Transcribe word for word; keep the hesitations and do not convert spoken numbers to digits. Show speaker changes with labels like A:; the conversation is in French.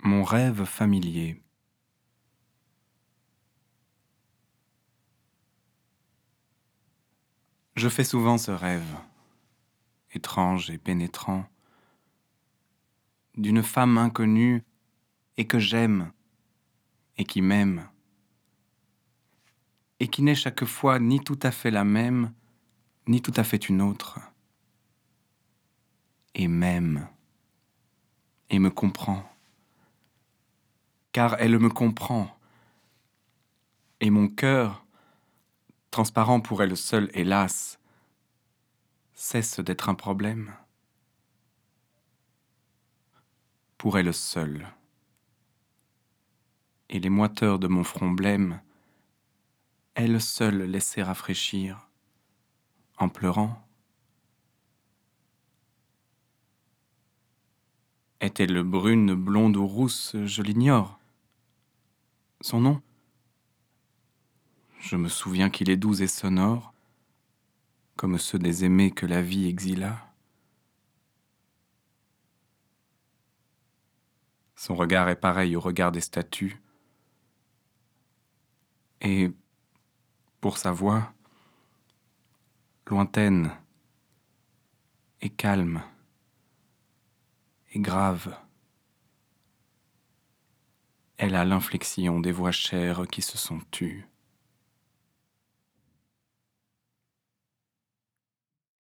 A: Mon rêve familier. Je fais souvent ce rêve, étrange et pénétrant, d'une femme inconnue et que j'aime et qui m'aime, et qui n'est chaque fois ni tout à fait la même, ni tout à fait une autre, et m'aime, et me comprend, car elle me comprend, et mon cœur, transparent pour elle seule, hélas, cesse d'être un problème. Pour elle seule. Et les moiteurs de mon front blême, elle seule laissait rafraîchir, en pleurant. Est-elle brune, blonde ou rousse, je l'ignore. Son nom? Je me souviens qu'il est doux et sonore, comme ceux des aimés que la vie exila. Son regard est pareil au regard des statues. Et, pour sa voix, lointaine et calme et grave, elle a l'inflexion des voix chères qui se sont tues.